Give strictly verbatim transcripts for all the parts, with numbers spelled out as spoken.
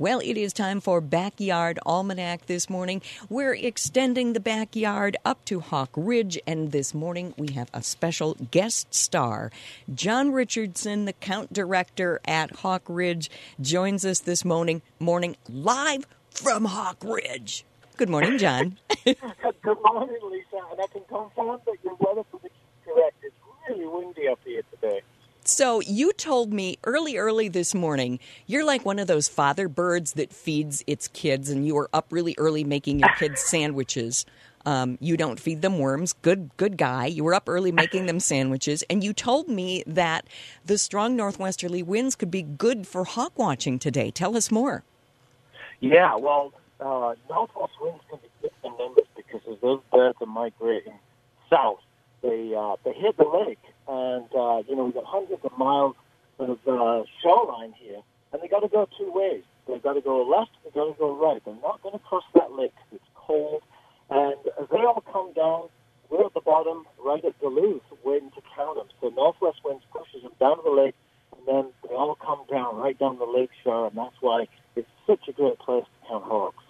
Well, it is time for Backyard Almanac this morning. We're extending the backyard up to Hawk Ridge, and this morning we have a special guest star. John Richardson, the Count Director at Hawk Ridge, joins us this morning, morning live from Hawk Ridge. Good morning, John. Good morning, Lisa. And I can confirm that your weather prediction is correct. It's really windy up here today. So you told me early, early this morning, you're like one of those father birds that feeds its kids, and you were up really early making your kids sandwiches. Um, you don't feed them worms. Good, good guy. You were up early making them sandwiches, and you told me that the strong northwesterly winds could be good for hawk watching today. Tell us more. Yeah, well, uh, northwest winds can be good in numbers because as those birds are migrating south, they uh, they hit the lake, and uh, you know we've got hundreds of miles of uh, shoreline here, and they got to go two ways. They've got to go left, they've got to go right. They're not going to cross that lake because it's cold. And as they all come down, we're at the bottom, right at Duluth, waiting to count them. So northwest winds pushes them down to the lake, and then they all come down right down the lake shore, and that's why it's such a great place to count hawks.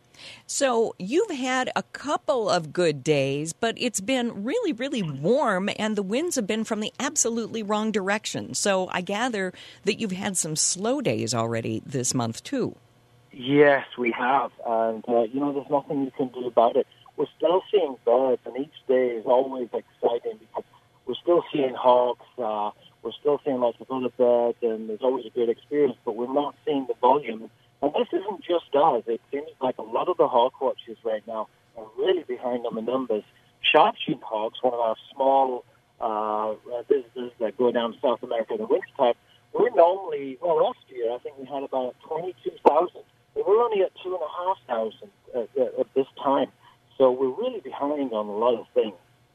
So you've had a couple of good days, but it's been really, really warm, and the winds have been from the absolutely wrong direction. So I gather that you've had some slow days already this month, too. Yes, we have. And, uh, you know, there's nothing you can do about it. We're still seeing birds, and each day is always exciting because we're still seeing hawks. Uh, we're still seeing lots of other birds, and there's always a good experience, but we're not seeing the volume. And this isn't just us. It seems like a lot of the hawk watchers right now are really behind on the numbers. Sharp-shield hawks, one of our small uh, visitors that go down to South America in the wintertime, we're normally, well, last year I think we had about twenty-two thousand. We're only at two thousand five hundred at, at this time. So we're really behind on a lot of things.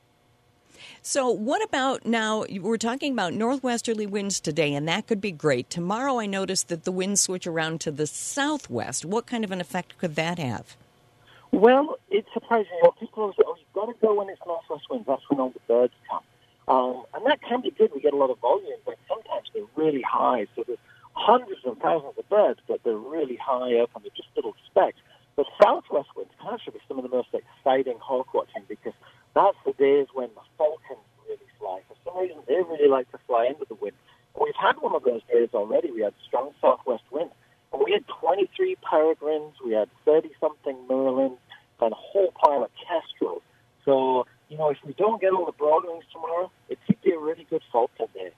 So what about now, we're talking about northwesterly winds today, and that could be great. Tomorrow I noticed that the winds switch around to the southwest. What kind of an effect could that have? Well, it's surprising. You know, people say, oh, you've got to go when it's northwest winds. That's when all the birds come. Um, and that can be good. We get a lot of volume, but sometimes they're really high. So there's hundreds and thousands of birds, but they're really high up and they're just little specks. But southwest winds can actually be some of the most exciting hawk watching because that's the days when the falcons really fly. For some reason, they really like to fly into the wind. And we've had one of those days already. We had strong southwest winds. And we had twenty-three peregrines, we had thirty-something merlins, and a whole pile of kestrels. So, you know, if we don't get all the broadwings tomorrow, it could be a really good falcon day.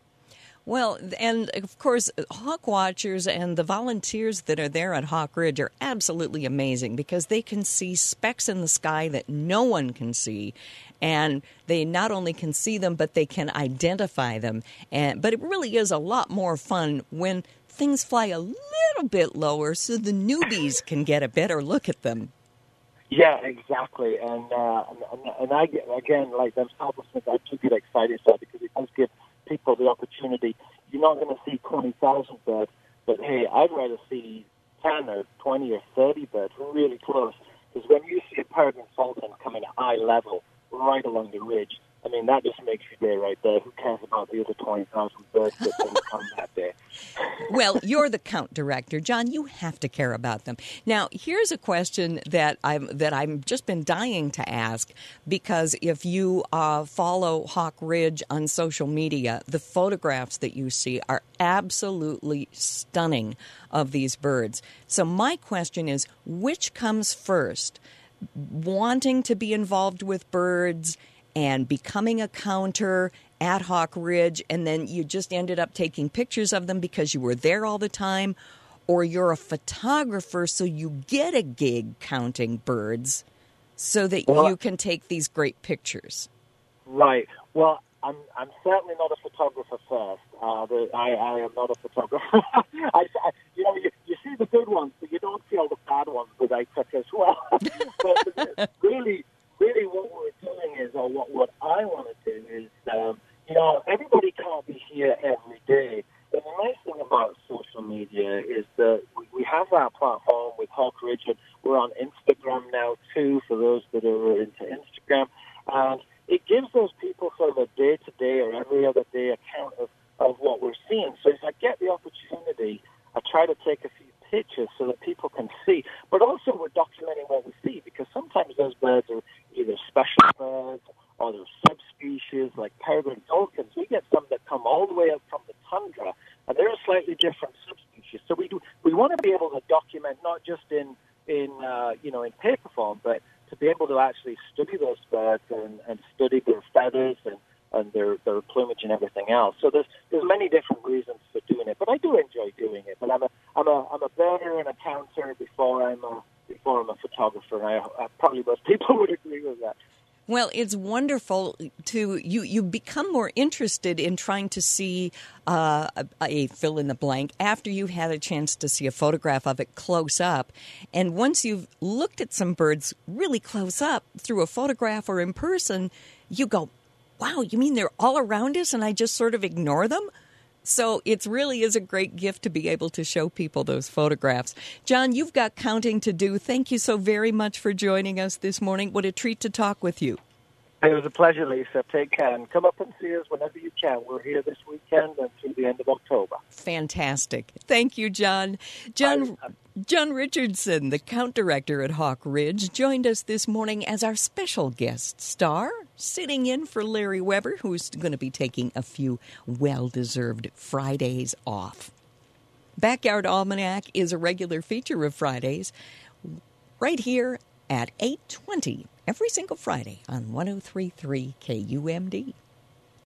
Well, and of course, hawk watchers and the volunteers that are there at Hawk Ridge are absolutely amazing because they can see specks in the sky that no one can see. And they not only can see them, but they can identify them. And but it really is a lot more fun when things fly a little bit lower so the newbies can get a better look at them. Yeah, exactly. And uh, and, and I get, again, like them Smith, I do get excited so because it does give people the opportunity. You're not going to see twenty thousand birds, but hey, I'd rather see ten or twenty or thirty birds really close. Because when you see a peregrine falcon coming at eye level right along the ridge, I mean, that just makes your day right there. Who cares about the other twenty thousand birds that didn't come that day? Well, you're the Count Director. John, you have to care about them. Now, here's a question that I'm that I've just been dying to ask, because if you uh, follow Hawk Ridge on social media, the photographs that you see are absolutely stunning of these birds. So my question is, which comes first? Wanting to be involved with birds and becoming a counter at Hawk Ridge, and then you just ended up taking pictures of them because you were there all the time, or you're a photographer so you get a gig counting birds so that well, you can take these great pictures? Right. Well, I'm I'm certainly not a photographer first. Uh, the, I, I am not a photographer. I, I, you know, you, you see the good ones, but you don't see all the bad ones that I took as well. But really, really what we're doing is, or what, what I want to do is, um, you know, everybody can't be here every day. And the nice thing about social media is that we, we have our platform with Hawk Ridge, and we're on Instagram now too, for those that are into Instagram. And it gives those people sort of a day-to-day or every other day account of, of what we're seeing. So if I get the opportunity, I try to take a few pictures so that people can see. But also we're documenting what we see, because sometimes those birds are either special birds or they're subspecies like peregrine falcons. We get some that come all the way up from the tundra, and they're a slightly different subspecies. So we do we want to be able to document not just in in uh, you know in paper form, but to be able to actually study those birds and, and study their feathers and, and their, their plumage and everything else. So there's there's many different reasons for doing it, but I do enjoy doing it. But I'm a I'm a I'm a birder and a counter before I'm a before I'm a photographer, and I, I probably most people would agree with that. Well, it's wonderful to you. You become more interested in trying to see uh, a, a fill in the blank after you've had a chance to see a photograph of it close up. And once you've looked at some birds really close up through a photograph or in person, you go, wow, you mean they're all around us and I just sort of ignore them? So it really is a great gift to be able to show people those photographs. John, you've got counting to do. Thank you so very much for joining us this morning. What a treat to talk with you. It was a pleasure, Lisa. Take care and come up and see us whenever you can. We're here this weekend and through the end of October. Fantastic. Thank you, John. John John Richardson, the Count Director at Hawk Ridge, joined us this morning as our special guest star, sitting in for Larry Weber, who's going to be taking a few well-deserved Fridays off. Backyard Almanac is a regular feature of Fridays right here at eight twenty every single Friday on one oh three point three K U M D.